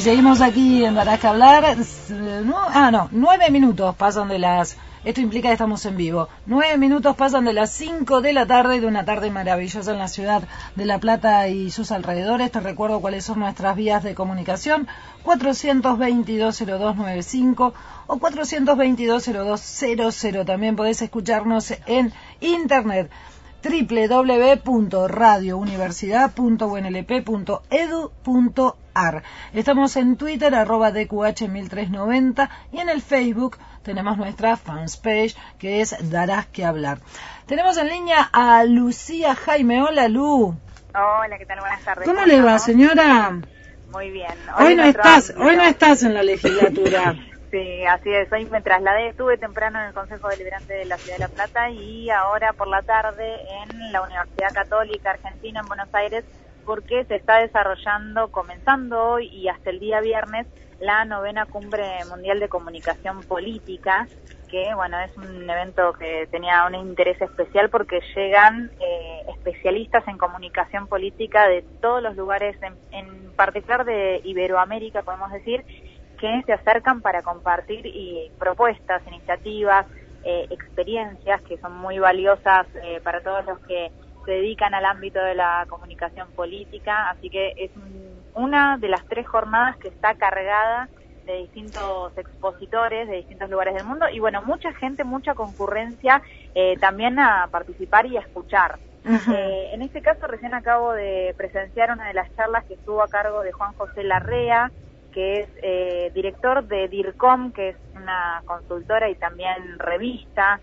seguimos aquí en Darás que hablar. 9 minutos pasan de las... Esto implica que estamos en vivo. 9 minutos pasan de las 5 de la tarde, de una tarde maravillosa en la ciudad de La Plata y sus alrededores. Te recuerdo cuáles son nuestras vías de comunicación: 422-0295 o 422-0200. También podés escucharnos en internet, www.radiouniversidad.unlp.edu.ar. Estamos en Twitter, @dqh1390, y en el Facebook tenemos nuestra fanpage, que es Darás que hablar. Tenemos en línea a Lucía Jaime. Hola, Lu. Hola, ¿qué tal? Buenas tardes. ¿Cómo le va, señora? Muy bien. Hoy no estás en la legislatura. Sí, así es. Hoy me trasladé, estuve temprano en el Consejo Deliberante de la Ciudad de La Plata y ahora por la tarde en la Universidad Católica Argentina en Buenos Aires, porque se está desarrollando, comenzando hoy y hasta el día viernes, la 9ª Cumbre Mundial de Comunicación Política, que bueno, es un evento que tenía un interés especial porque llegan especialistas en comunicación política de todos los lugares, en particular de Iberoamérica, podemos decir, que se acercan para compartir propuestas, iniciativas, experiencias que son muy valiosas para todos los que se dedican al ámbito de la comunicación política. Así que es una de las 3 jornadas que está cargada de distintos expositores de distintos lugares del mundo y bueno, mucha gente, mucha concurrencia también a participar y a escuchar. En este caso recién acabo de presenciar una de las charlas que estuvo a cargo de Juan José Larrea, que es director de DIRCOM, que es una consultora y también revista.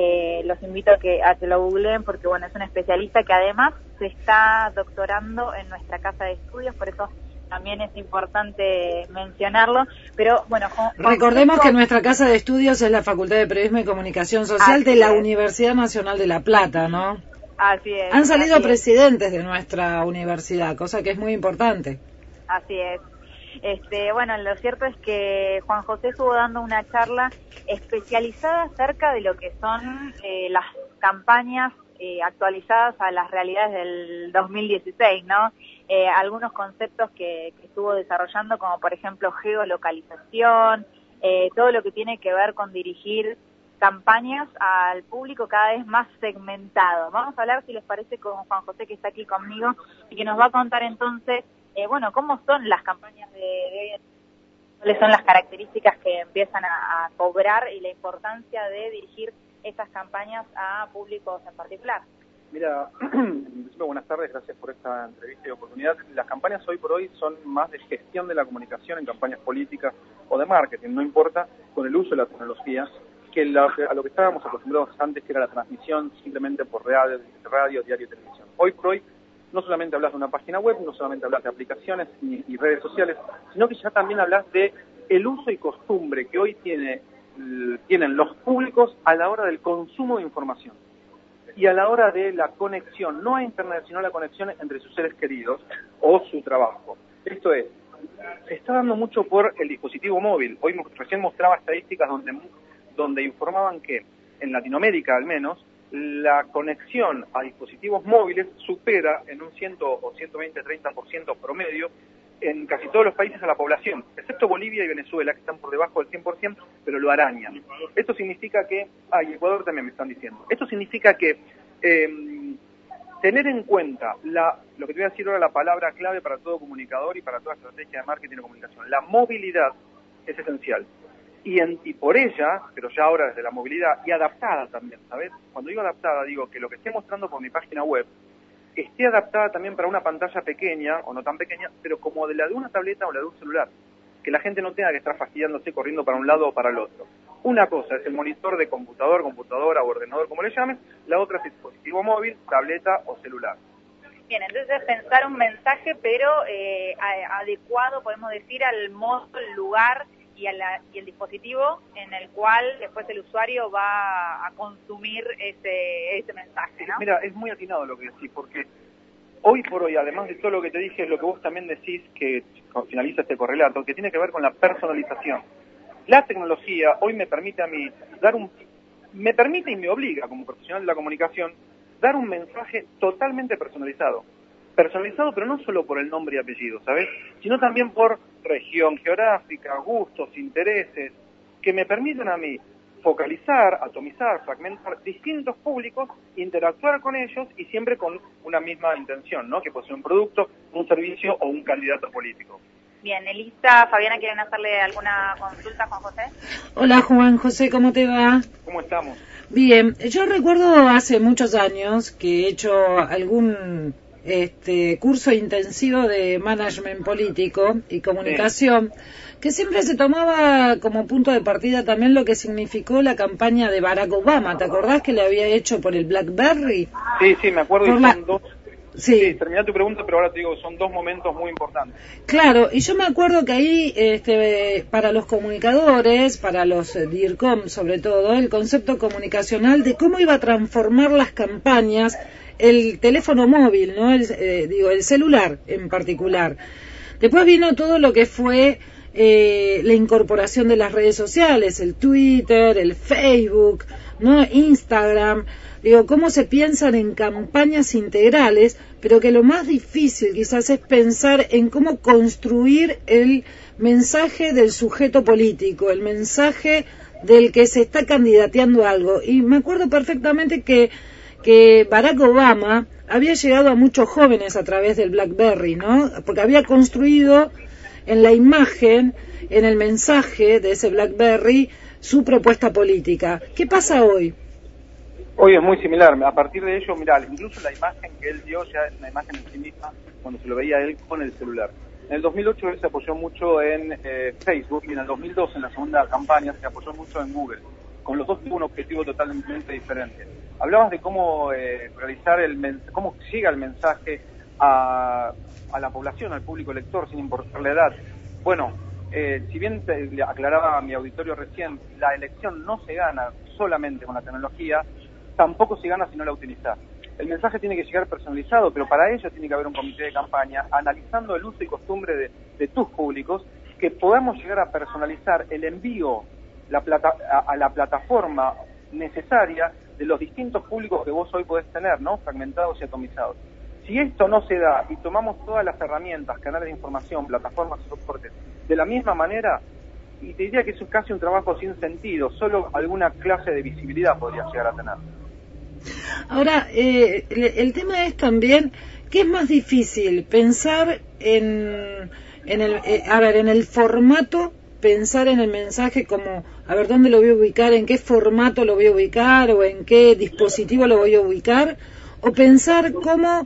Los invito a que lo googleen porque bueno, es un especialista que además se está doctorando en nuestra casa de estudios, por eso también es importante mencionarlo. Pero bueno, recordemos que nuestra casa de estudios es la Facultad de Periodismo y Comunicación Social de la Universidad Nacional de La Plata, ¿no? Así es. Han salido presidentes de nuestra universidad, cosa que es muy importante. Así es. Bueno, lo cierto es que Juan José estuvo dando una charla especializada acerca de lo que son las campañas actualizadas a las realidades del 2016, ¿no? Algunos conceptos que estuvo desarrollando, como por ejemplo geolocalización, todo lo que tiene que ver con dirigir campañas al público cada vez más segmentado. Vamos a hablar, si les parece, con Juan José, que está aquí conmigo y que nos va a contar entonces cómo son las campañas de hoy, cuáles son las características que empiezan a cobrar y la importancia de dirigir estas campañas a públicos en particular. Mira, buenas tardes, gracias por esta entrevista y oportunidad. Las campañas hoy por hoy son más de gestión de la comunicación en campañas políticas o de marketing, no importa, con el uso de la tecnología, que a lo que estábamos acostumbrados antes, que era la transmisión simplemente por radio, diario y televisión. Hoy por hoy no solamente hablas de una página web, no solamente hablas de aplicaciones y redes sociales, sino que ya también hablas de el uso y costumbre que hoy tienen los públicos a la hora del consumo de información y a la hora de la conexión, no a internet, sino la conexión entre sus seres queridos o su trabajo. Esto es, se está dando mucho por el dispositivo móvil. Hoy recién mostraba estadísticas donde informaban que en Latinoamérica al menos la conexión a dispositivos móviles supera en un 100 o 120, 30% promedio en casi todos los países a la población, excepto Bolivia y Venezuela, que están por debajo del 100%, pero lo arañan. Esto significa que, y Ecuador también me están diciendo, esto significa que tener en cuenta lo que te voy a decir ahora, la palabra clave para todo comunicador y para toda estrategia de marketing o comunicación, la movilidad es esencial. Y por ella, pero ya ahora desde la movilidad, y adaptada también, ¿sabes? Cuando digo adaptada, digo que lo que esté mostrando por mi página web esté adaptada también para una pantalla pequeña, o no tan pequeña, pero como de la de una tableta o la de un celular. Que la gente no tenga que estar fastidiándose corriendo para un lado o para el otro. Una cosa es el monitor de computador, computadora o ordenador, como le llames, la otra es dispositivo móvil, tableta o celular. Bien, entonces pensar un mensaje, pero adecuado, podemos decir, al modo, el lugar y el dispositivo en el cual después el usuario va a consumir ese mensaje, ¿no? Mira, es muy atinado lo que decís, porque hoy por hoy, además de todo lo que te dije, es lo que vos también decís, que finaliza este correlato, que tiene que ver con la personalización. La tecnología hoy me permite a mí me permite y me obliga como profesional de la comunicación dar un mensaje totalmente personalizado. personalizado, pero no solo por el nombre y apellido, ¿sabes? Sino también por región geográfica, gustos, intereses, que me permiten a mí focalizar, atomizar, fragmentar distintos públicos, interactuar con ellos y siempre con una misma intención, ¿no? Que puede ser un producto, un servicio o un candidato político. Bien, Elisa, Fabiana, ¿quieren hacerle alguna consulta, Juan José? Hola Juan José, ¿cómo te va? ¿Cómo estamos? Bien, yo recuerdo hace muchos años que he hecho algún curso intensivo de management político y comunicación, que siempre se tomaba como punto de partida también lo que significó la campaña de Barack Obama. ¿Te acordás que le había hecho por el BlackBerry? Sí, me acuerdo, y son dos. Sí, terminá tu pregunta, pero ahora te digo, son dos momentos muy importantes. Claro, y yo me acuerdo que ahí, para los comunicadores, para los DIRCOM sobre todo, el concepto comunicacional de cómo iba a transformar las campañas, el teléfono móvil, ¿no? El celular en particular. Después vino todo lo que fue la incorporación de las redes sociales, el Twitter, el Facebook, ¿no? Instagram. Digo, cómo se piensan en campañas integrales, pero que lo más difícil quizás es pensar en cómo construir el mensaje del sujeto político, el mensaje del que se está candidateando a algo. Y me acuerdo perfectamente que Barack Obama había llegado a muchos jóvenes a través del BlackBerry, ¿no? Porque había construido en la imagen, en el mensaje de ese BlackBerry, su propuesta política. ¿Qué pasa hoy? Hoy es muy similar. A partir de ello, mirá, incluso la imagen que él dio ya es una imagen en sí misma cuando se lo veía él con el celular. En el 2008 él se apoyó mucho en Facebook y en el 2002, en la segunda campaña, se apoyó mucho en Google. Con los dos tuvo un objetivo totalmente diferente. Hablabas de cómo realizar cómo llega el mensaje a la población, al público lector, sin importar la edad. Bueno, si bien le aclaraba a mi auditorio recién, la elección no se gana solamente con la tecnología, tampoco se gana si no la utilizás. El mensaje tiene que llegar personalizado, pero para ello tiene que haber un comité de campaña analizando el uso y costumbre de tus públicos, que podamos llegar a personalizar el envío a la plataforma necesaria de los distintos públicos que vos hoy podés tener, ¿no? Fragmentados y atomizados. Si esto no se da y tomamos todas las herramientas, canales de información, plataformas y soportes de la misma manera, y te diría que eso es casi un trabajo sin sentido, solo alguna clase de visibilidad podría llegar a tener. Ahora, el tema es también, ¿qué es más difícil? Pensar en el formato, pensar en el mensaje como, a ver, ¿dónde lo voy a ubicar? ¿En qué formato lo voy a ubicar? ¿O en qué dispositivo lo voy a ubicar? O pensar cómo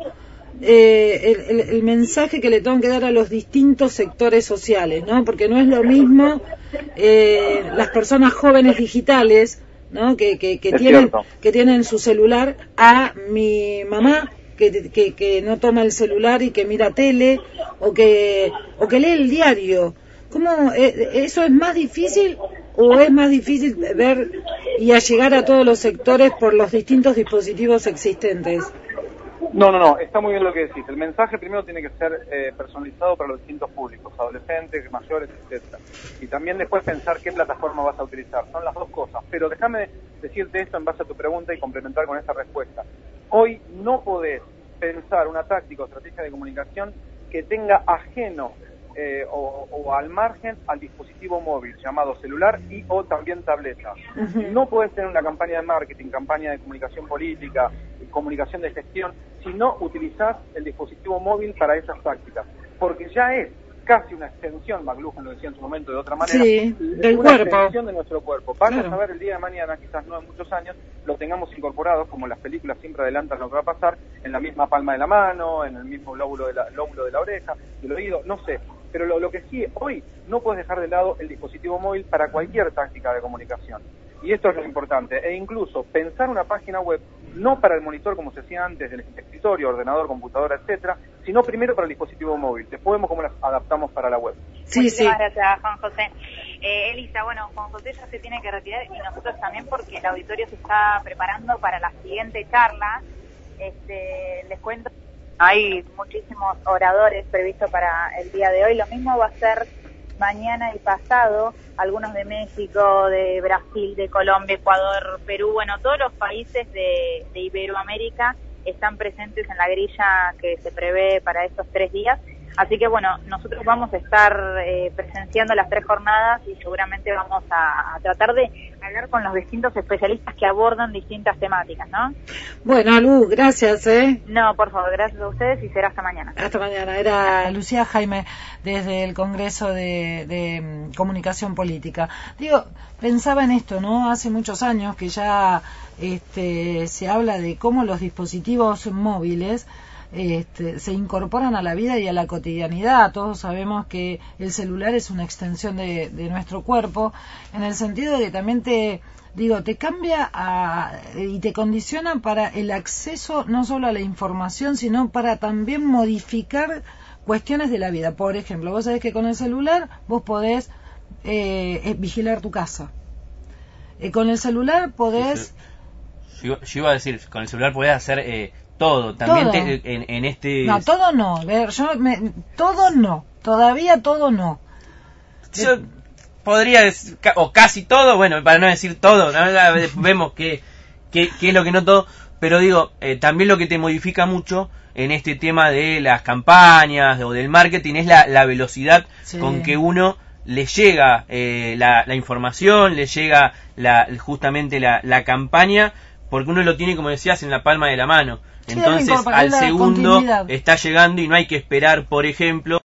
el mensaje que le tengo que dar a los distintos sectores sociales, ¿no? Porque no es lo mismo las personas jóvenes digitales, ¿no? que tienen su celular, a mi mamá que no toma el celular y que mira tele o que lee el diario. ¿Cómo eso es más difícil o es más difícil ver y llegar a todos los sectores por los distintos dispositivos existentes? No, está muy bien lo que decís. El mensaje primero tiene que ser personalizado para los distintos públicos, adolescentes, mayores, etcétera. Y también después pensar qué plataforma vas a utilizar. Son las dos cosas. Pero déjame decirte esto en base a tu pregunta y complementar con esta respuesta. Hoy no podés pensar una táctica o estrategia de comunicación que tenga ajeno o al margen al dispositivo móvil llamado celular y o también tableta. No podés tener una campaña de marketing, campaña de comunicación política, comunicación de gestión, si no utilizás el dispositivo móvil para esas tácticas, porque ya es casi una extensión, McLuhan lo decía en su momento de otra manera, del una cuerpo. extensión de nuestro cuerpo. Vamos Claro. a ver el día de mañana, quizás no en muchos años, lo tengamos incorporados, como las películas siempre adelantan lo que va a pasar, en la misma palma de la mano, en el mismo lóbulo de la oreja, del oído, no sé. Pero lo que sí, hoy no puedes dejar de lado el dispositivo móvil para cualquier táctica de comunicación. Y esto es lo importante. E incluso pensar una página web no para el monitor como se hacía antes, del escritorio, ordenador, computadora, etcétera, sino primero para el dispositivo móvil. Después vemos cómo las adaptamos para la web. Muchísimas gracias, Juan José. Elisa, bueno, Juan José ya se tiene que retirar y nosotros también porque el auditorio se está preparando para la siguiente charla. Les cuento, hay muchísimos oradores previstos para el día de hoy. Lo mismo va a ser mañana y pasado, algunos de México, de Brasil, de Colombia, Ecuador, Perú, bueno, todos los países de Iberoamérica están presentes en la grilla que se prevé para estos 3 días. Así que bueno, nosotros vamos a estar presenciando las 3 jornadas y seguramente vamos a tratar de hablar con los distintos especialistas que abordan distintas temáticas, ¿no? Bueno, Lu, gracias, No, por favor, gracias a ustedes y será hasta mañana. Hasta mañana. Era Lucía Jaime desde el Congreso de Comunicación Política. Digo, pensaba en esto, ¿no? Hace muchos años que ya se habla de cómo los dispositivos móviles se incorporan a la vida y a la cotidianidad. Todos sabemos que el celular es una extensión de nuestro cuerpo, en el sentido de que también te cambia y te condiciona para el acceso no solo a la información, sino para también modificar cuestiones de la vida. Por ejemplo, vos sabés que con el celular vos podés vigilar tu casa. Con el celular podés... Yo iba a decir, con el celular podés hacer... todo, también todo. En este... No, todo no, todo no, todavía todo no. Yo podría decir, o casi todo, bueno, para no decir todo, ¿no? Vemos que es lo que no todo, pero digo, también lo que te modifica mucho en este tema de las campañas o del marketing es la velocidad con que uno le llega la información, le llega justamente la campaña, porque uno lo tiene, como decías, en la palma de la mano. Entonces, al segundo está llegando y no hay que esperar, por ejemplo,